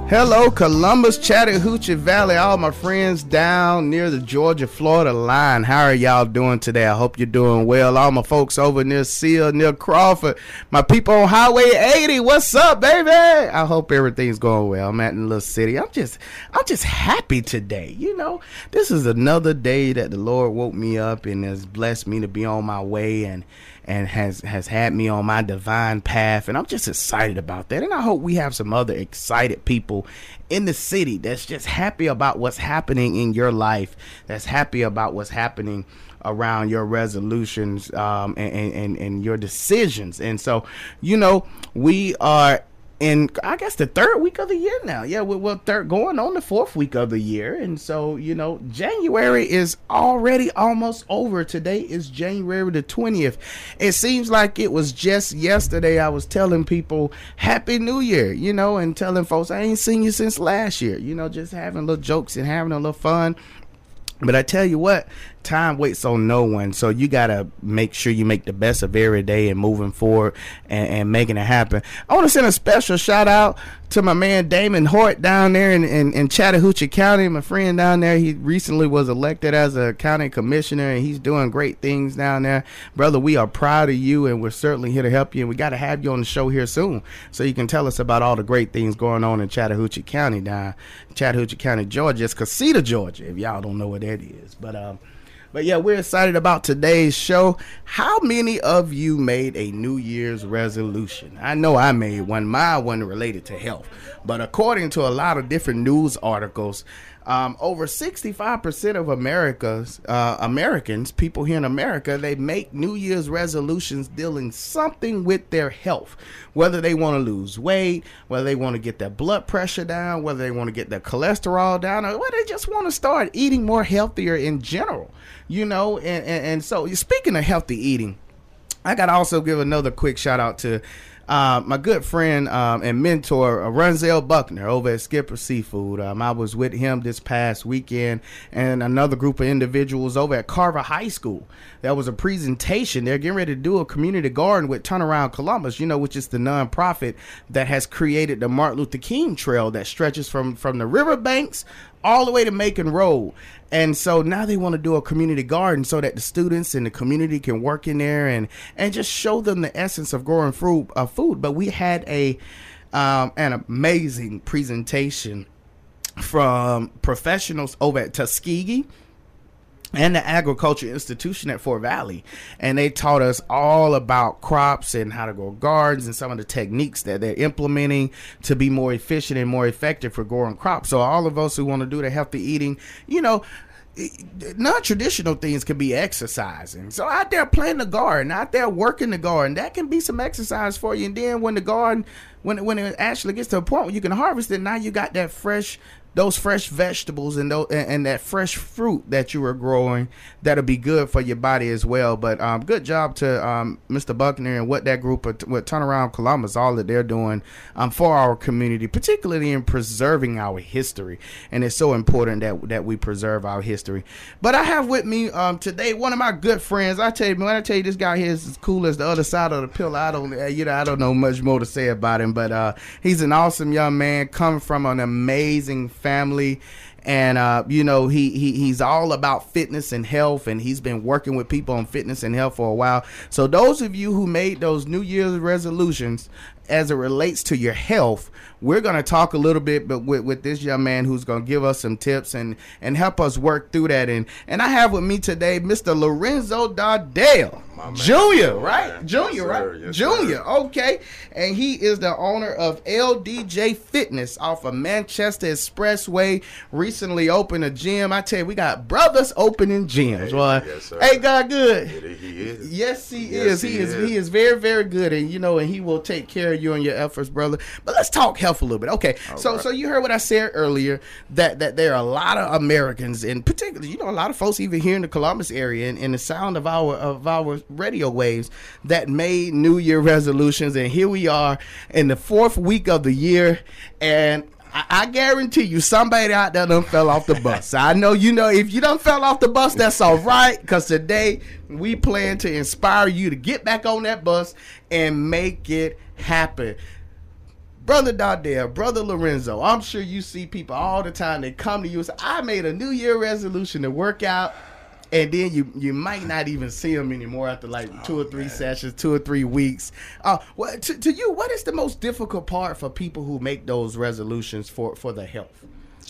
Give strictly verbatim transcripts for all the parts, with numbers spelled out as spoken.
Hello, Columbus, Chattahoochee Valley, all my friends down near the Georgia-Florida line. How are y'all doing today? I hope you're doing well. All my folks over near Seal, near Crawford, my people on Highway eighty, what's up, baby? I hope everything's going well. I'm at in the little city. I'm just, I'm just happy today. You know, this is another day that the Lord woke me up and has blessed me to be on my way and and has, has had me on my divine path. And I'm just excited about that. And I hope we have some other excited people in the city that's just happy about what's happening in your life, that's happy about what's happening around your resolutions um, and, and, and your decisions. And so, you know, we are in, I guess, the third week of the year now. Yeah, we're, we're third, going on the fourth week of the year. And so, you know, January is already almost over. Today is January the twentieth. It seems like it was just yesterday I was telling people Happy New Year, you know, and telling folks I ain't seen you since last year, you know, just having little jokes and having a little fun. But I tell you what, time waits on no one. So you got to make sure you make the best of every day and moving forward and, and making it happen. I want to send a special shout out to my man Damon Hort down there in, in, in Chattahoochee County. My friend down there, he recently was elected as a county commissioner and he's doing great things down there. Brother, we are proud of you and we're certainly here to help you. And we got to have you on the show here soon so you can tell us about all the great things going on in Chattahoochee County down Chattahoochee County, Georgia. It's Casita, Georgia, if y'all don't know what that is. But, um, But yeah, we're excited about today's show. How many of you made a New Year's resolution? I know I made one. Mine wasn't related to health. But according to a lot of different news articles, um, over sixty-five percent of America's uh, Americans, people here in America, they make New Year's resolutions dealing something with their health. Whether they want to lose weight, whether they want to get their blood pressure down, whether they want to get their cholesterol down, or whether they just want to start eating more healthier in general. You know, and, and, and so speaking of healthy eating, I got to also give another quick shout out to uh, my good friend um, and mentor, uh, Runzel Buckner over at Skipper Seafood. Um, I was with him this past weekend and another group of individuals over at Carver High School. There was a presentation. They're getting ready to do a community garden with Turnaround Columbus, you know, which is the nonprofit that has created the Martin Luther King Trail that stretches from, from the riverbanks all the way to Macon Road. And so now they want to do a community garden so that the students and the community can work in there and, and just show them the essence of growing fruit, uh, food. But we had a um, an amazing presentation from professionals over at Tuskegee and the Agriculture Institution at Fort Valley. And they taught us all about crops and how to grow gardens and some of the techniques that they're implementing to be more efficient and more effective for growing crops. So all of us who want to do the healthy eating, you know, non-traditional things can be exercising. So out there playing the garden, out there working the garden, that can be some exercise for you. And then when the garden, when, when it actually gets to a point where you can harvest it, now you got that fresh those fresh vegetables and those, and, and that fresh fruit that you were growing that'll be good for your body as well. But um, good job to um, Mister Buckner and what that group of, with Turnaround Columbus, all that they're doing um, for our community, particularly in preserving our history. And it's so important that that we preserve our history. But I have with me um, today one of my good friends. I tell you, when I tell you this guy here is as cool as the other side of the pillar, I don't, you know, I don't know much more to say about him. But uh, he's an awesome young man coming from an amazing family, and uh you know he, he he's all about fitness and health, and he's been working with people on fitness and health for a while. So those of you who made those New Year's resolutions as it relates to your health, we're going to talk a little bit but with, with this young man who's going to give us some tips and and help us work through that. And and I have with me today Mister Lorenzo Dardale Junior, right? Man. Junior, Yes, right? yes, Junior, sir. okay. And he is the owner of L D J Fitness off of Manchester Expressway. Recently opened a gym. I tell you, we got brothers opening gyms. Hey, Well, yes, sir. hey, God, good. Yeah, he is. Yes, he Yes, is. He, he is. is. He is very, very good, and you know, and he will take care of you and your efforts, brother. But let's talk health a little bit. Okay, All so right. so you heard what I said earlier, that that there are a lot of Americans, and particularly, you know, a lot of folks even here in the Columbus area, and in the sound of our of our radio waves, that made New Year resolutions, and here we are in the fourth week of the year, and I, I guarantee you somebody out there done fell off the bus. I know, you know, if you done fell off the bus, that's all right, because today we plan to inspire you to get back on that bus and make it happen. Brother Dardell, Brother Lorenzo, I'm sure you see people all the time that come to you and say, I made a New Year resolution to work out, and then you you might not even see them anymore after like oh, two or three man. sessions, two or three weeks. Uh, what, to, to you, what is the most difficult part for people who make those resolutions for, for their health?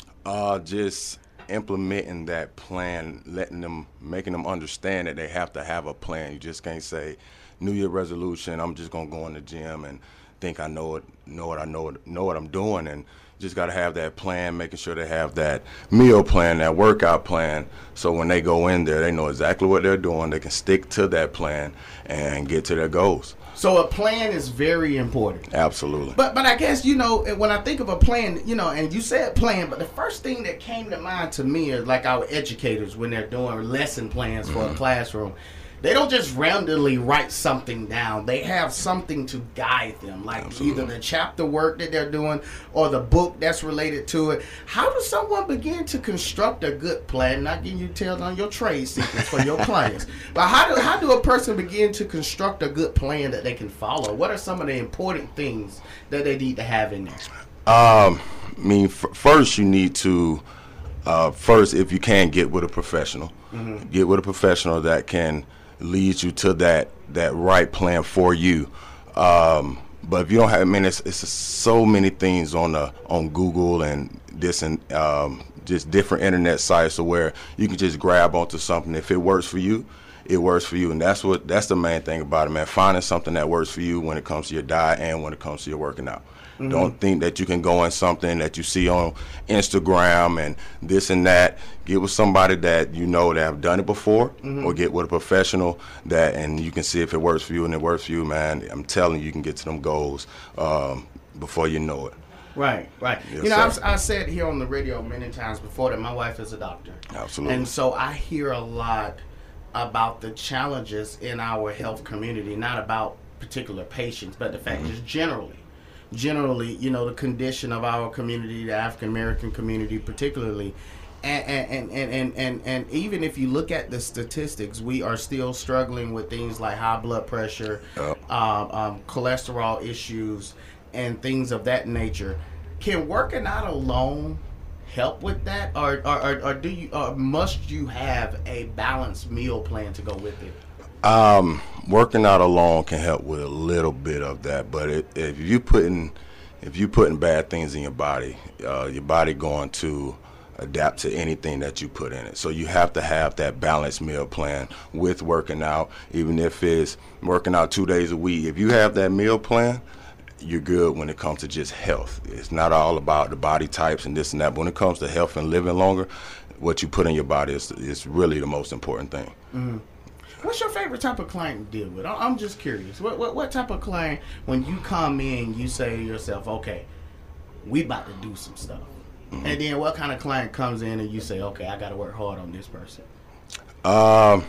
Uh, just implementing that plan, letting them, making them understand that they have to have a plan. You just can't say, New Year resolution, I'm just gonna go in the gym and think I know it, know what I know, know what I'm doing, and just got to have that plan, making sure they have that meal plan, that workout plan, so when they go in there, they know exactly what they're doing. They can stick to that plan and get to their goals. So a plan is very important. Absolutely. But but I guess, you know, when I think of a plan, you know, and you said plan, but the first thing that came to mind to me is like our educators when they're doing lesson plans for mm-hmm. a classroom. They don't just randomly write something down. They have something to guide them, like Absolutely. Either the chapter work that they're doing or the book that's related to it. How does someone begin to construct a good plan? Not giving you details on your trade secrets for your clients, but how do how do a person begin to construct a good plan that they can follow? What are some of the important things that they need to have in there? Um, I mean, f- first you need to, uh, first if you can, get with a professional. Mm-hmm. Get with a professional that can leads you to that that right plan for you. Um, but if you don't have, I mean, it's, it's so many things on the on Google and this and um, just different internet sites, where you can just grab onto something. If it works for you, it works for you, and that's what that's the main thing about it, man. Finding something that works for you when it comes to your diet and when it comes to your working out. Mm-hmm. Don't think that you can go in something that you see on Instagram and this and that. Get with somebody that you know that have done it before, mm-hmm. or get with a professional that, and you can see if it works for you, and it works for you, man. I'm telling you, you can get to them goals um, before you know it. Right, right. Yes, you know, I've, I've said here on the radio many times before that my wife is a doctor. Absolutely. And so I hear a lot about the challenges in our health community, not about particular patients, but the fact mm-hmm. just generally. Generally, you know, the condition of our community, the African American community particularly. And and, and, and, and and even if you look at the statistics, we are still struggling with things like high blood pressure, oh. um, um, cholesterol issues, and things of that nature. Can working out alone help with that, or or, or, or do you, or must you have a balanced meal plan to go with it? Um, working out alone can help with a little bit of that, but it, if you putting if you putting bad things in your body, uh, your body going to adapt to anything that you put in it. So you have to have that balanced meal plan with working out, even if it's working out two days a week. If you have that meal plan, you're good when it comes to just health. It's not all about the body types and this and that, but when it comes to health and living longer, what you put in your body is, is really the most important thing. Mm-hmm. What's your favorite type of client to deal with? I'm just curious. What, what what type of client, when you come in, you say to yourself, okay, we about to do some stuff. Mm-hmm. And then what kind of client comes in and you say, okay, I got to work hard on this person? Um,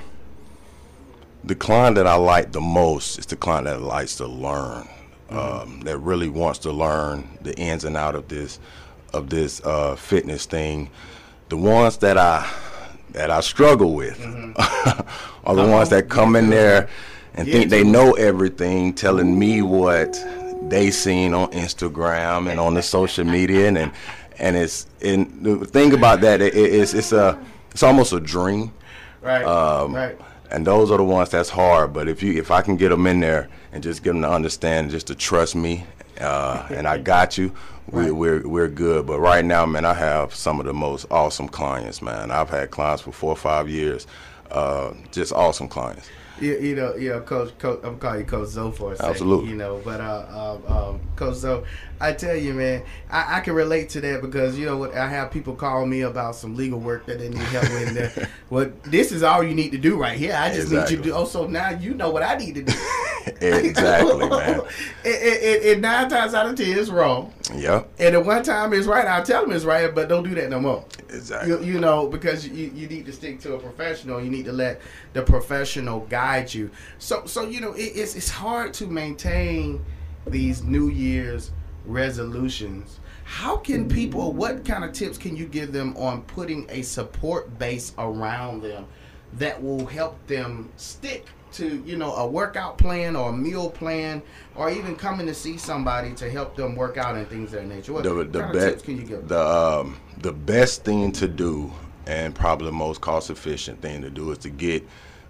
the client that I like the most is the client that likes to learn, mm-hmm. um, that really wants to learn the ins and out of this, of this uh, fitness thing. The ones that I that I struggle with mm-hmm. are the uh-huh. ones that come in there and yeah, think they know everything, telling me what they seen on Instagram and on the social media, and and, and it's and the thing about that it, it's it's a it's almost a dream, right? Um, right. And those are the ones that's hard. But if you if I can get them in there and just get them to understand, just to trust me, uh, and I got you. We, right. We're we're good, but right now, man, I have some of the most awesome clients, man. I've had clients for four or five years, uh, just awesome clients. You, you know, you know, Coach, Coach, I'm calling you Coach Zoe for a second. Absolutely. You know, but uh, um, um, Coach Zoe, I tell you, man, I, I can relate to that because you know what, I have people call me about some legal work that they need help with. There. Well, this is all you need to do right here. I just exactly. need you to do. Oh, so now you know what I need to do. Exactly, man. And, and, and nine times out of ten, it's wrong. Yeah. And the one time it's right, I'll tell them it's right, but don't do that no more. Exactly. You, you know, because you, you need to stick to a professional. You need to let the professional guide you. So, so you know, it, it's it's hard to maintain these New Year's resolutions. How can people, what kind of tips can you give them on putting a support base around them that will help them stick to, you know, a workout plan or a meal plan, or even coming to see somebody to help them work out and things of that nature? What The, the, kind be- of tips can you give them? the, um, the best thing to do, and probably the most cost-efficient thing to do, is to get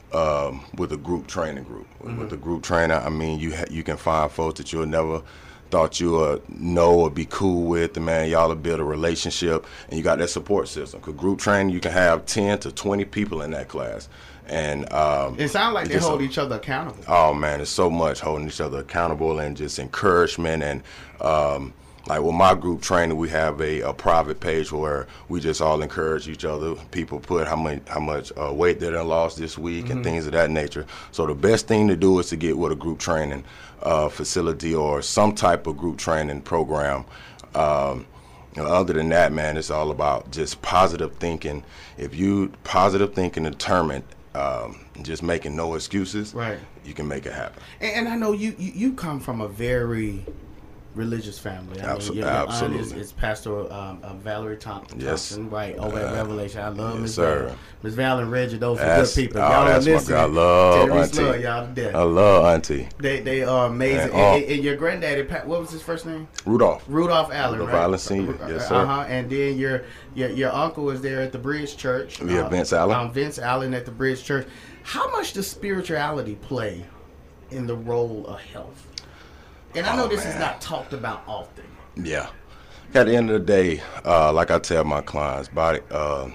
um, with a group training group. Mm-hmm. With a group trainer, I mean, you ha- you can find folks that you'll never thought you would know or be cool with, and man, y'all will build a relationship, and you got that support system. Because group training, you can have ten to twenty people in that class. And um, it sounds like they hold a, each other accountable. Oh, man, it's so much holding each other accountable and just encouragement. And um, like with my group training, we have a, a private page where we just all encourage each other. People put how much how much uh, weight they done lost this week mm-hmm. and things of that nature. So the best thing to do is to get with a group training uh, facility or some type of group training program. Um, you know, other than that, man, it's all about just positive thinking. If you positive thinking and determined, um, just making no excuses, right, you can make it happen. And, and I know you, you, you come from a very religious family. I Absol- mean, your, your absolutely. aunt is, is Pastor um, uh, Valerie Thompson, yes. right, over uh, at Revelation. I love yes, Miss sir. Miss Val and Reggie, those are that's, good people. Oh, y'all that's listen. my girl. I love Auntie. Auntie. Love y'all to death. I love Auntie. They they are amazing. And, and, uh, and, and your granddaddy, Pat, what was his first name? Rudolph. Rudolph Allen, Rudolph right? Allen Senior. Yes, sir. Uh-huh. And then your your your uncle is there at the Bridge Church. Yeah, uh, Vince Allen. Um, Vince Allen at the Bridge Church. How much does spirituality play in the role of health? And I know oh, this man. is not talked about often. Yeah. At the end of the day, uh, like I tell my clients, body. Uh,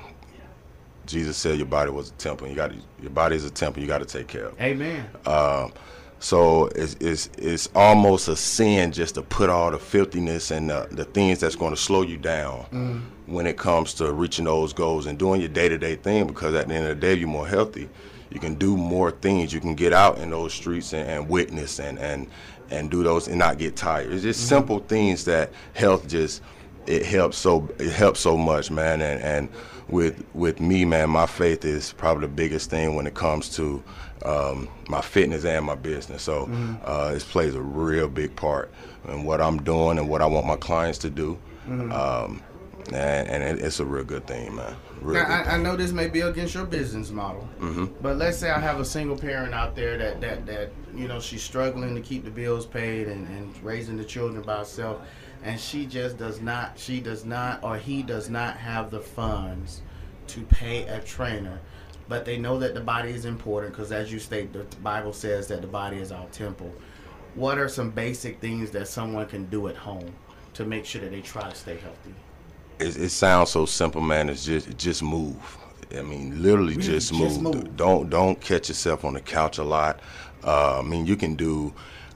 Jesus said your body was a temple. You got your body is a temple. You got to take care of. Amen. Um, so it's, it's it's almost a sin just to put all the filthiness and the, the things that's going to slow you down mm. when it comes to reaching those goals and doing your day-to-day thing. Because at the end of the day, you're more healthy. You can do more things. You can get out in those streets and, and witness and, and and do those and not get tired. It's just mm-hmm. simple things that health just it helps so it helps so much, man. And and with with me, man, my faith is probably the biggest thing when it comes to um, my fitness and my business. So mm-hmm. uh, it plays a real big part in what I'm doing and what I want my clients to do. Mm-hmm. Um, and, and it, it's a real good thing, man. Real now, good I, thing. I know this may be against your business model, mm-hmm. but let's say I have a single parent out there that, that, that you know, she's struggling to keep the bills paid and, and raising the children by herself, and she just does not, she does not, or he does not have the funds to pay a trainer, but they know that the body is important because, as you state, the Bible says that the body is our temple. What are some basic things that someone can do at home to make sure that they try to stay healthy? It, it sounds so simple, man. It's just just move. I mean, literally really just, just move. move. Don't don't catch yourself on the couch a lot. Uh, I mean, you can do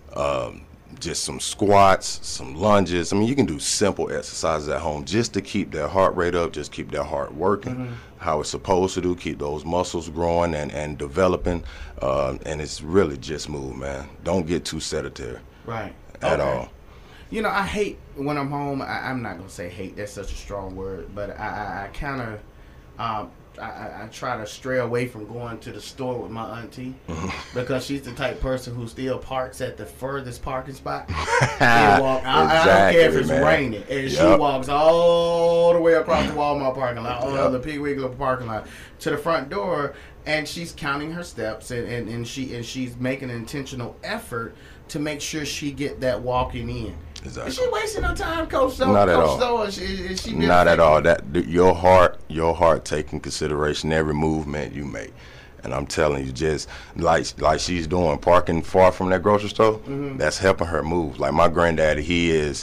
um, just some squats, some lunges. I mean, you can do simple exercises at home just to keep that heart rate up, just keep that heart working mm-hmm. how it's supposed to do, keep those muscles growing and, and developing. Uh, and it's really just move, man. Don't get too sedentary. Right. At okay. all. You know, I hate when I'm home. I, I'm not gonna say hate. That's such a strong word, but I, I, I kind of, um, I, I try to stray away from going to the store with my auntie because she's the type of person who still parks at the furthest parking spot. walk, I, exactly, I don't care if it's man. raining, and yep. she walks all the way across the Walmart parking lot, or yep. the Pig Wiggler parking lot, to the front door, and she's counting her steps, and, and, and she and she's making an intentional effort to make sure she get that walking in. Exactly. Is she wasting her time, Coach Stowe? Not at Coach all. Stowe, is she, is she Not at all. That your heart, your heart taking consideration every movement you make, and I'm telling you, just like like she's doing, parking far from that grocery store, mm-hmm. that's helping her move. Like my granddaddy, he is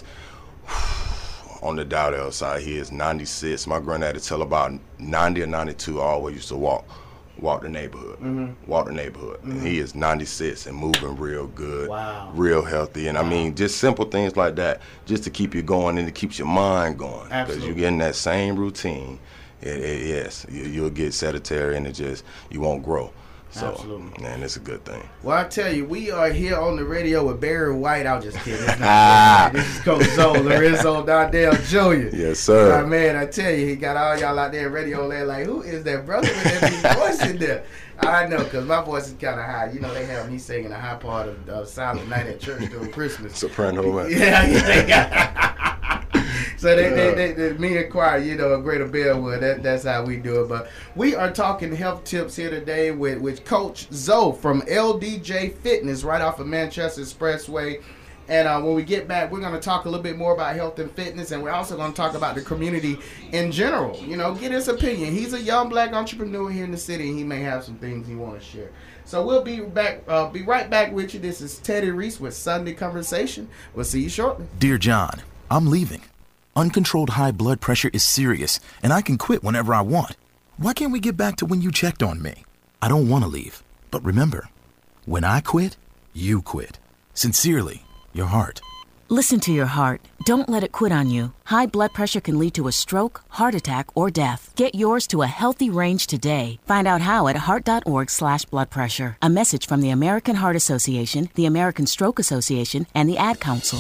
on the Dowdell side. He is ninety-six. My granddaddy till about ninety or ninety-two always used to walk. Walk the neighborhood, mm-hmm. walk the neighborhood, mm-hmm. and he is ninety-six and moving real good, wow. real healthy, and wow. I mean just simple things like that, just to keep you going and it keeps your mind going, because you get in that same routine. It, it, yes, you, you'll get sedentary and it just you won't grow. So, absolutely. Man, it's a good thing. Well, I tell you, we are here on the radio with Barry White. I'm just kidding. It's not this is Coach Zoe, Lorenzo Dardell Junior Yes, sir. Uh, man, I tell you, he got all y'all out there in radio land like, who is that brother with that big voice in there? I know, because my voice is kind of high. You know, they have me singing a high part of uh, Silent Night at church during Christmas. Soprano, man. Yeah, yeah. So So they, they, they, they, me and Choir, you know, Greater Bellwood, that, that's how we do it. But we are talking health tips here today with, with Coach Zoe from L D J Fitness right off of Manchester Expressway. And uh, when we get back, we're going to talk a little bit more about health and fitness, and we're also going to talk about the community in general. You know, get his opinion. He's a young black entrepreneur here in the city, and he may have some things he want to share. So we'll be back, uh, be right back with you. This is Teddy Reese with Sunday Conversation. We'll see you shortly. Dear John, I'm leaving. Uncontrolled high blood pressure is serious, and I can quit whenever I want. Why can't we get back to when you checked on me? I don't want to leave, but remember, when I quit, you quit. Sincerely, your heart. Listen to your heart. Don't let it quit on you. High blood pressure can lead to a stroke, heart attack, or death. Get yours to a healthy range today. Find out how at heart.org slash blood pressure. A message from the American Heart Association, the American Stroke Association, and the Ad Council.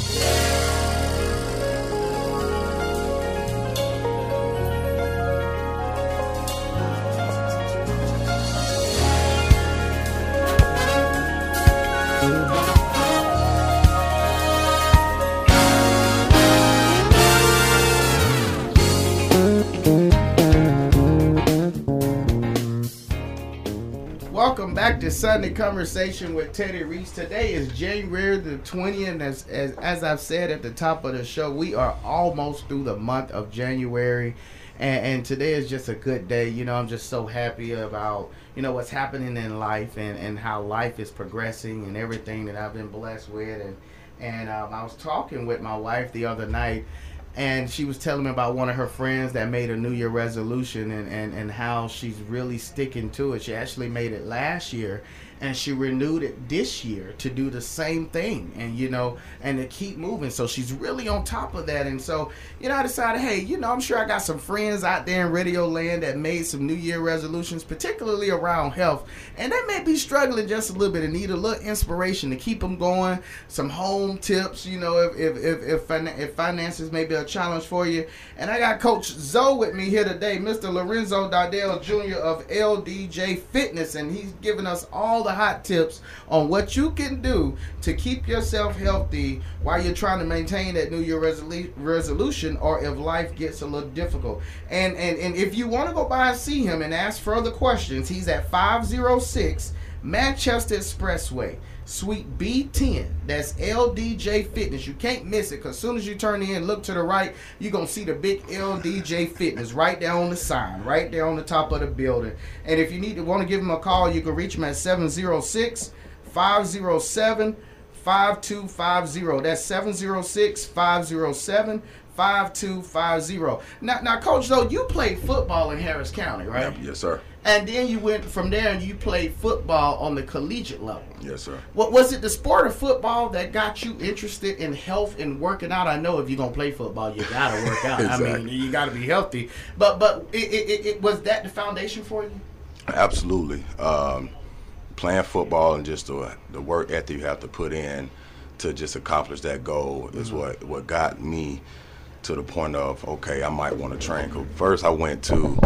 Welcome back to Sunday Conversation with Teddy Reese. Today is January the twentieth. As, as, as I've said at the top of the show, we are almost through the month of January. And, and today is just a good day. You know, I'm just so happy about, you know, what's happening in life and, and how life is progressing and everything that I've been blessed with. And, and um, I was talking with my wife the other night, and she was telling me about one of her friends that made a New Year resolution and, and, and how she's really sticking to it. She actually made it last year, and she renewed it this year to do the same thing and, you know, and to keep moving. So she's really on top of that. And so, you know, I decided, hey, you know, I'm sure I got some friends out there in radio land that made some New Year resolutions, particularly around health. And they may be struggling just a little bit and need a little inspiration to keep them going. Some home tips, you know, if if if, if, if finances may be a challenge for you. And I got Coach Zoe with me here today, Mister Lorenzo Dardell Junior of L D J Fitness, and he's giving us all the hot tips on what you can do to keep yourself healthy while you're trying to maintain that New Year resolu- resolution, or if life gets a little difficult. And, and, and if you want to go by and see him and ask further questions, he's at five oh six Manchester Expressway, Suite B ten. That's L D J Fitness. You can't miss it, because as soon as you turn in, look to the right, you're going to see the big L D J Fitness right there on the sign, right there on the top of the building. And if you need to want to give him a call, you can reach him at seven oh six, five oh seven, five two five oh. That's seven oh six, five oh seven, five two five oh. Now, now, Coach, though, you played football in Harris County, right? Yep. Yes, sir. And then you went from there and you played football on the collegiate level. Yes, sir. What was it, the sport of football that got you interested in health and working out? I know if you're gonna play football, you gotta work out. Exactly. I mean, you gotta be healthy. But but it, it, it was that the foundation for you? Absolutely. Um, playing football and just the the work ethic you have to put in to just accomplish that goal is mm-hmm. what what got me to the point of, okay, I might want to train. Cause first I went to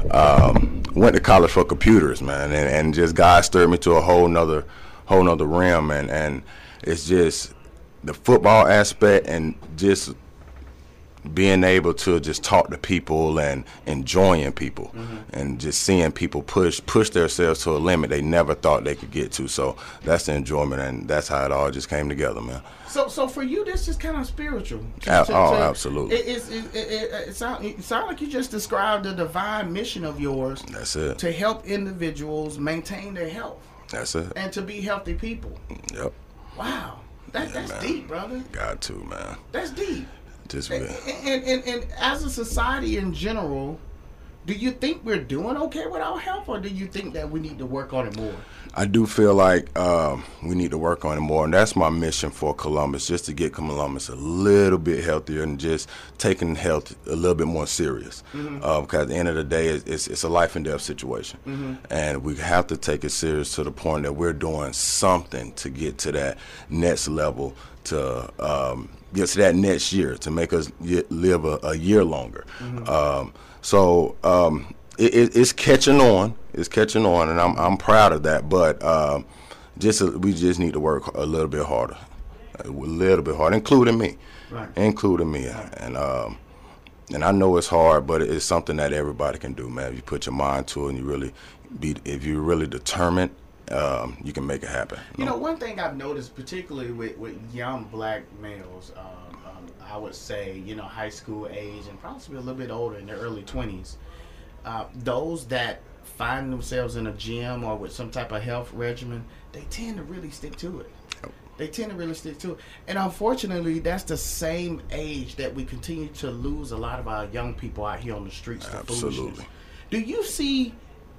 um, went to college for computers, man, and, and just God stirred me to a whole nother whole nother realm, and, and it's just the football aspect and just being able to just talk to people and enjoying people mm-hmm. and just seeing people push push themselves to a limit they never thought they could get to. So that's the enjoyment, and that's how it all just came together, man. So, so for you, this is kind of spiritual. To, A- to, oh, to, absolutely. It, it, it, it, it, sound, it sound like you just described the divine mission of yours. That's it. To help individuals maintain their health. That's it. And to be healthy people. Yep. Wow. That, Yeah, that's man. deep, brother. Got to, man. That's deep. Just And, and, and, and as a society in general, do you think we're doing okay with our health, or do you think that we need to work on it more? I do feel like um, we need to work on it more, and that's my mission for Columbus, just to get Columbus a little bit healthier and just taking health a little bit more serious. Mm-hmm. Uh, because at the end of the day, it's, it's, it's a life and death situation, mm-hmm. and we have to take it serious to the point that we're doing something to get to that next level, to um, get to that next year, to make us get, live a, a year longer. Mm-hmm. Um, so um, it, it, it's catching on. It's catching on, and I'm I'm proud of that. But um, just uh, we just need to work a little bit harder, a little bit harder, including me, right. including me. Right. And um, and I know it's hard, but it's something that everybody can do, man. If you put your mind to it and you really be, if you're really determined, um, you can make it happen. You know, one thing I've noticed, particularly with, with young black males, um, um, I would say, you know, high school age and possibly a little bit older, in their early twenties, uh, those that find themselves in a gym or with some type of health regimen, they tend to really stick to it. They tend to really stick to it. And unfortunately, that's the same age that we continue to lose a lot of our young people out here on the streets to Absolutely. foolishness. Do you see,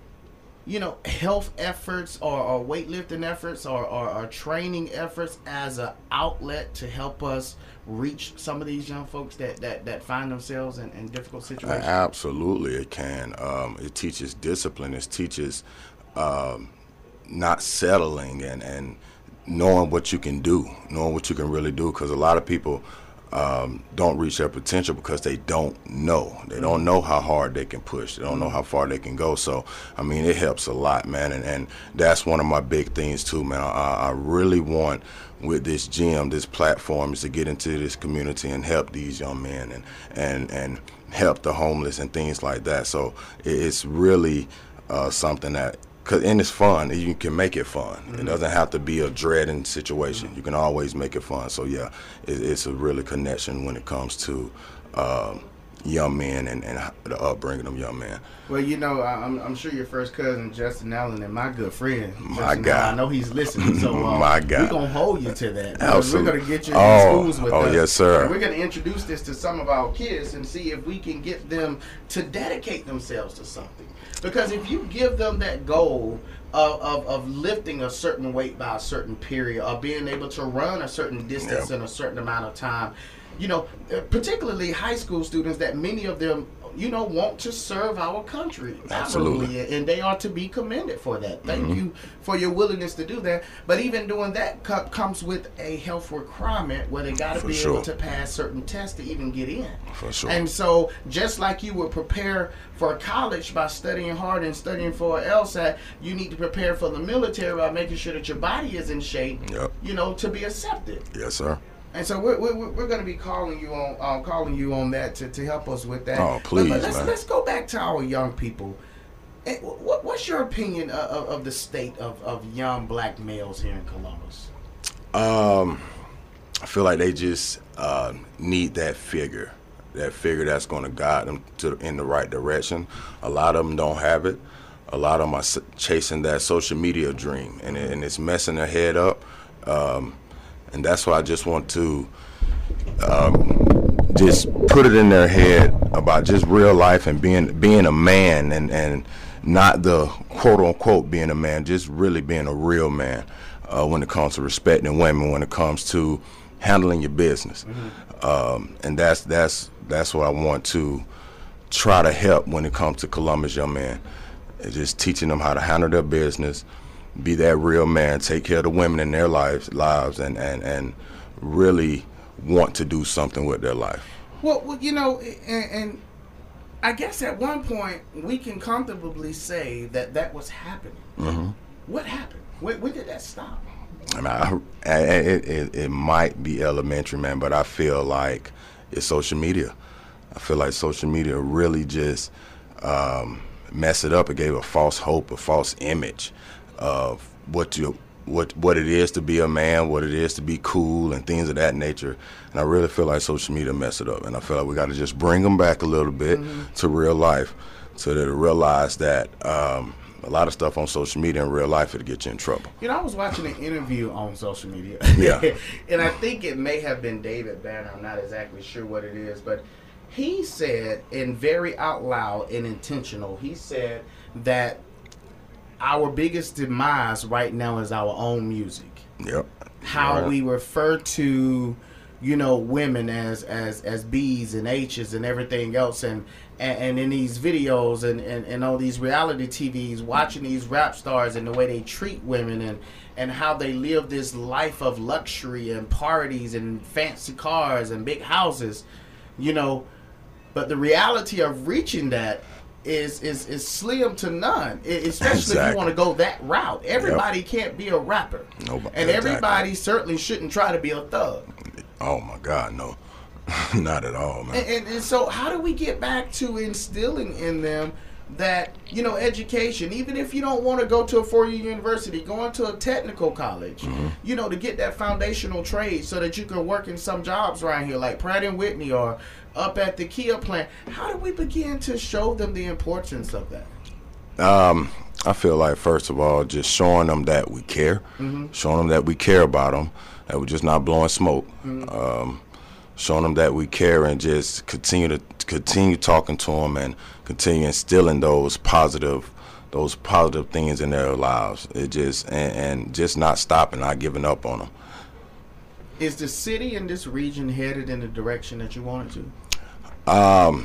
you know, health efforts or, or weightlifting efforts or, or, or training efforts as an outlet to help us reach some of these young folks that, that, that find themselves in, in difficult situations? Absolutely, it can. Um, it teaches discipline. It teaches um, not settling and, and knowing what you can do, knowing what you can really do, because a lot of people um, don't reach their potential because they don't know. They mm-hmm. don't know how hard they can push. They don't know how far they can go. So, I mean, it helps a lot, man, and, and that's one of my big things, too, man. I, I really want, with this gym, this platform, is to get into this community and help these young men and, and, and help the homeless and things like that. So it's really uh, something that, Cause, and it's fun. You can make it fun. Mm-hmm. It doesn't have to be a dreading situation. Mm-hmm. You can always make it fun. So, yeah, it, it's a really connection when it comes to um, young men and, and the upbringing of young men. Well, you know, I'm, I'm sure your first cousin, Justin Allen, and my good friend, my Justin guy. Allen, I know he's listening. So uh, my guy. we're going to hold you to that. Absolutely. We're going to get you in oh, schools with oh, us. Oh, yes, sir. And we're going to introduce this to some of our kids and see if we can get them to dedicate themselves to something. Because if you give them that goal of, of, of lifting a certain weight by a certain period or being able to run a certain distance yep. in a certain amount of time, you know, particularly high school students, that many of them, you know, want to serve our country. Absolutely. Admirably, and they are to be commended for that. Thank mm-hmm. you for your willingness to do that. But even doing that co- comes with a health requirement where they got to be sure. able to pass certain tests to even get in. For sure. And so just like you would prepare for college by studying hard and studying for LSAT, you need to prepare for the military by making sure that your body is in shape, yep. you know, to be accepted. Yes, sir. And so we're we're, we're going to be calling you on um, calling you on that to, to help us with that. Oh, please, but, but let's man. let's go back to our young people. What what's your opinion of, of the state of, of young black males here in Columbus? Um, I feel like they just uh, need that figure, that figure that's going to guide them to in the right direction. A lot of them don't have it. A lot of them are chasing that social media dream, and it, and it's messing their head up. Um, And that's why I just want to um, just put it in their head about just real life and being being a man and, and not the quote-unquote being a man, just really being a real man uh, when it comes to respecting women, when it comes to handling your business. Mm-hmm. Um, and that's that's that's what I want to try to help when it comes to Columbus young men. It's just teaching them how to handle their business, be that real man, take care of the women in their lives, lives, and, and, and really want to do something with their life. Well, well you know, and, and I guess at one point we can comfortably say that that was happening. Mm-hmm. What happened? When, when did that stop? I mean, I, I, it, it, it might be elementary, man, but I feel like it's social media. I feel like social media really just um, messed it up. It gave a false hope, a false image of what you what what it is to be a man, what it is to be cool, and things of that nature. And I really feel like social media messed it up. And I feel like we got to just bring them back a little bit mm-hmm. to real life, so that they realize that um, a lot of stuff on social media in real life it'll get you in trouble. You know, I was watching an interview on social media, yeah, and I think it may have been David Banner. I'm not exactly sure what it is, but he said, in very out loud and intentional, he said that our biggest demise right now is our own music. Yep. How right. we refer to, you know, women as as as B's and H's and everything else, and and, and in these videos and, and, and all these reality T Vs, watching these rap stars and the way they treat women and and how they live this life of luxury and parties and fancy cars and big houses, you know, but the reality of reaching that is is is slim to none, especially exactly. if you want to go that route. Everybody yep. can't be a rapper. Nobody, and exactly. everybody certainly shouldn't try to be a thug. Oh my God, no. Not at all, man. And, and, and so how do we get back to instilling in them that, you know, education, even if you don't want to go to a four-year university, going to a technical college, mm-hmm. you know, to get that foundational trade so that you can work in some jobs around here like Pratt and Whitney or up at the Kia plant. How do we begin to show them the importance of that? Um, I feel like, first of all, just showing them that we care, mm-hmm. showing them that we care about them, that we're just not blowing smoke, mm-hmm. um, showing them that we care, and just continue to continue talking to them and continue instilling those positive, those positive things in their lives. It just and, and just not stopping, not giving up on them. Is the city in this region headed in the direction that you want it to? Um,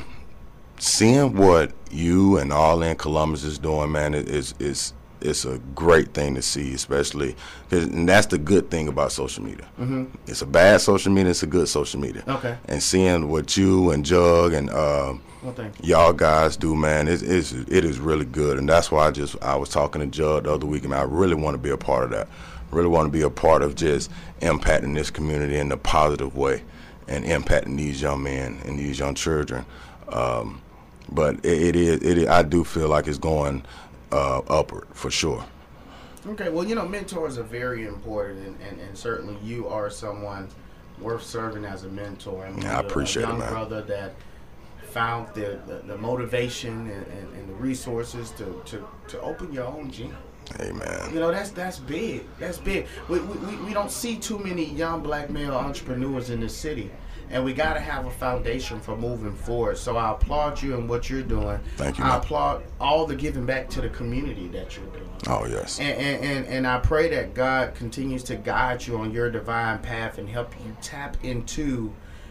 seeing what you and all in Columbus is doing, man, it is is it's a great thing to see, especially cause, and that's the good thing about social media. Mm-hmm. It's a bad social media, it's a good social media. Okay. And seeing what you and Jug and uh, well, y'all guys do, man, it, it's it is really good, and that's why I just I was talking to Jug the other week, and I really want to be a part of that. Really want to be a part of just impacting this community in a positive way, and impacting these young men and these young children. Um, but it, it is it is, I do feel like it's going uh, upward for sure. Okay, well, you know, mentors are very important, and, and, and certainly you are someone worth serving as a mentor. I mean, yeah, I appreciate a young it, man. brother that found the, the, the motivation and, and, and the resources to, to, to open your own gym. Amen. You know, that's that's big. That's big. We, we, we don't see too many young black male entrepreneurs in this city, and we got to have a foundation for moving forward. So I applaud you and what you're doing. Thank you, I man. applaud all the giving back to the community that you're doing. Oh, yes. And, and, and, and I pray that God continues to guide you on your divine path and help you tap into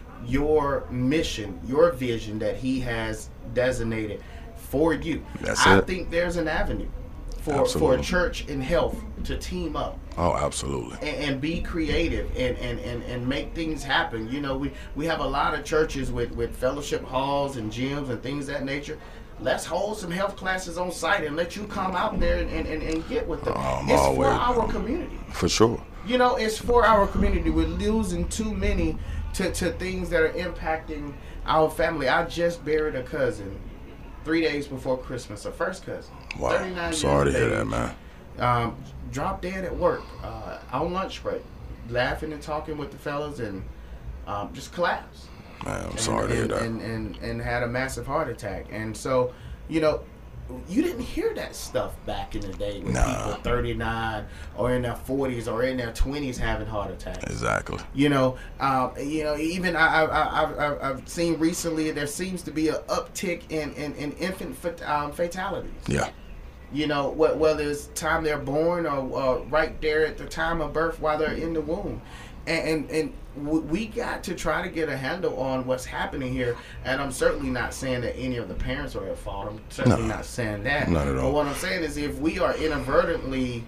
your mission, your vision that He has designated for you. That's I it. think there's an avenue for, for a church in health to team up. Oh, absolutely. And, and be creative and, and, and, and make things happen. You know, we, we have a lot of churches with, with fellowship halls and gyms and things of that nature. Let's hold some health classes on site and let you come out there and, and, and get with them. Oh, it's always, for our community. For sure. You know, it's for our community. We're losing too many to, to things that are impacting our family. I just buried a cousin three days before Christmas, a first cousin. Wow. Sorry to hear that, man. Um, dropped dead at work uh, on lunch break, laughing and talking with the fellas, and um, just collapsed. Man, I'm and, sorry and, to hear that. And, and, and had a massive heart attack. And so, you know, you didn't hear that stuff back in the day with nah. people thirty-nine or in their forties or in their twenties having heart attacks. Exactly. You know, um, you know, even I, I, I, I, I've seen recently there seems to be an uptick in, in, in infant fat, um, fatalities. Yeah. You know, whether it's time they're born or uh, right there at the time of birth while they're in the womb. And, and and we got to try to get a handle on what's happening here. And I'm certainly not saying that any of the parents are at fault. I'm certainly no, not saying that. Not at all. But what I'm saying is if we are inadvertently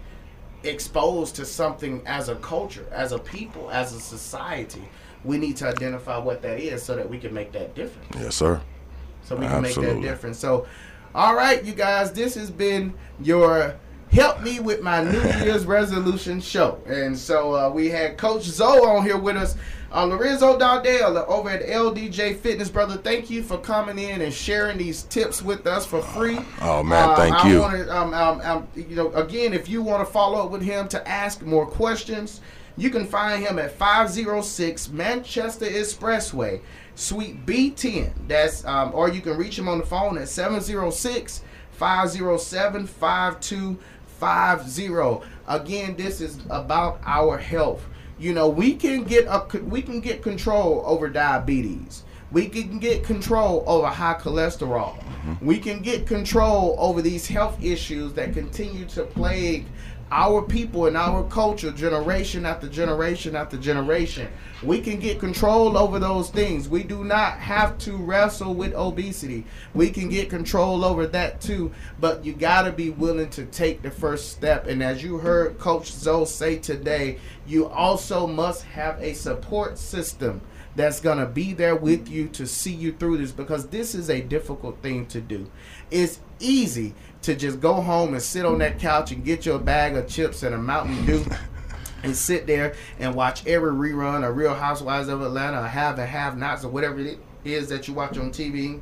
exposed to something as a culture, as a people, as a society, we need to identify what that is so that we can make that difference. Yes, sir. So we can Absolutely. make that difference. So, all right, you guys, this has been your Help Me With My New Year's Resolution show. And so uh, we had Coach Zoe on here with us. Uh, Lorenzo Dardale over at L D J Fitness. Brother, thank you for coming in and sharing these tips with us for free. Oh, man, uh, thank I you. Wanna, um, um, um, you know, again, if you want to follow up with him to ask more questions, you can find him at five oh six Manchester Expressway, Suite B ten. That's um, or you can reach him on the phone at seven oh six, five oh seven, five two five oh. Again, this is about our health. You know, we can get a, we can get control over diabetes. We can get control over high cholesterol. Mm-hmm. We can get control over these health issues that continue to plague our people and our culture generation after generation after generation. We can get control over those things. We do not have to wrestle with obesity. We can get control over that too, but you got to be willing to take the first step. And as you heard Coach Zoe say today, you also must have a support system that's going to be there with you to see you through this, because this is a difficult thing to do. It's easy to just go home and sit on that couch and get your bag of chips and a Mountain Dew and sit there and watch every rerun of Real Housewives of Atlanta or Have and Have Nots or whatever it is that you watch on T V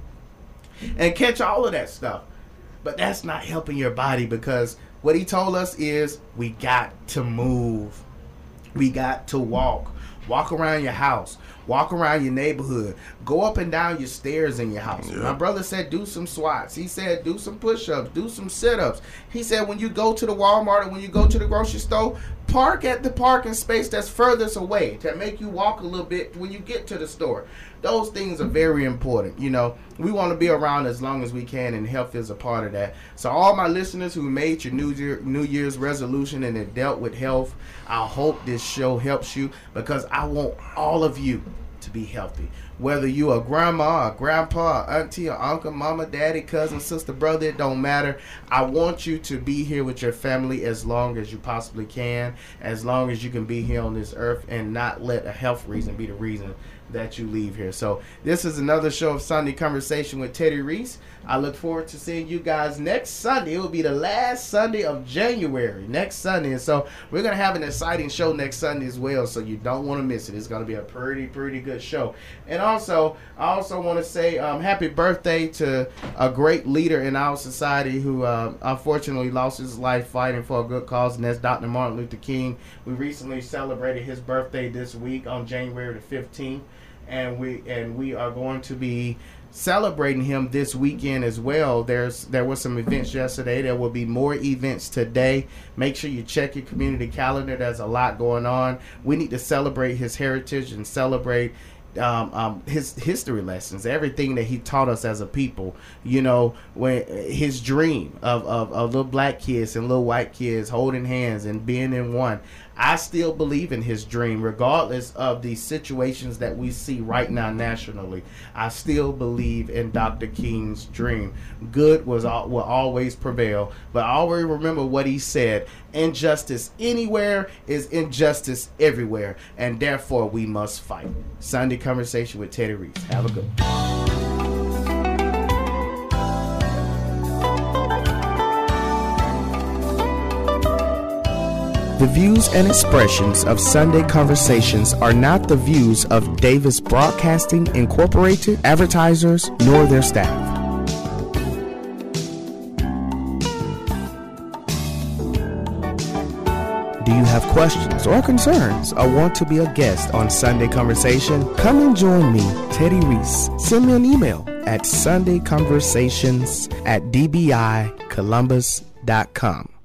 and catch all of that stuff. But that's not helping your body, because what he told us is we got to move. We got to walk. Walk around your house. Walk around your neighborhood. Go up and down your stairs in your house. Yeah. My brother said do some squats. He said do some push-ups. Do some sit-ups. He said when you go to the Walmart or when you go to the grocery store, park at the parking space that's furthest away to make you walk a little bit when you get to the store. Those things are very important. You know, we want to be around as long as we can, and health is a part of that. So all my listeners who made your New Year, New Year's resolution and have dealt with health, I hope this show helps you, because I want all of you to be healthy. Whether you a grandma, a grandpa, a auntie, or uncle, mama, daddy, cousin, sister, brother, it don't matter. I want you to be here with your family as long as you possibly can, as long as you can be here on this earth, and not let a health reason be the reason that you leave here. So this is another show of Sunday Conversation with Teddy Reese. I look forward to seeing you guys next Sunday. It will be the last Sunday of January, next Sunday. And so we're going to have an exciting show next Sunday as well, so you don't want to miss it. It's going to be a pretty, pretty good show. And also, I also want to say um, happy birthday to a great leader in our society who uh, unfortunately lost his life fighting for a good cause, and that's Doctor Martin Luther King. We recently celebrated his birthday this week on January the fifteenth. And we and we are going to be celebrating him this weekend as well. There's there were some events yesterday. There will be more events today. Make sure you check your community calendar. There's a lot going on. We need to celebrate his heritage and celebrate um, um, his history lessons, everything that he taught us as a people. You know, when his dream of, of, of little black kids and little white kids holding hands and being in one. I still believe in his dream, regardless of the situations that we see right now nationally. I still believe in Doctor King's dream. Good was will always prevail, but I always remember what he said: injustice anywhere is injustice everywhere, and therefore we must fight. Sunday Conversation with Teddy Reese. Have a good one. The views and expressions of Sunday Conversations are not the views of Davis Broadcasting Incorporated, advertisers, nor their staff. Do you have questions or concerns or want to be a guest on Sunday Conversation? Come and join me, Teddy Reese. Send me an email at sundayconversations at d b i columbus dot com.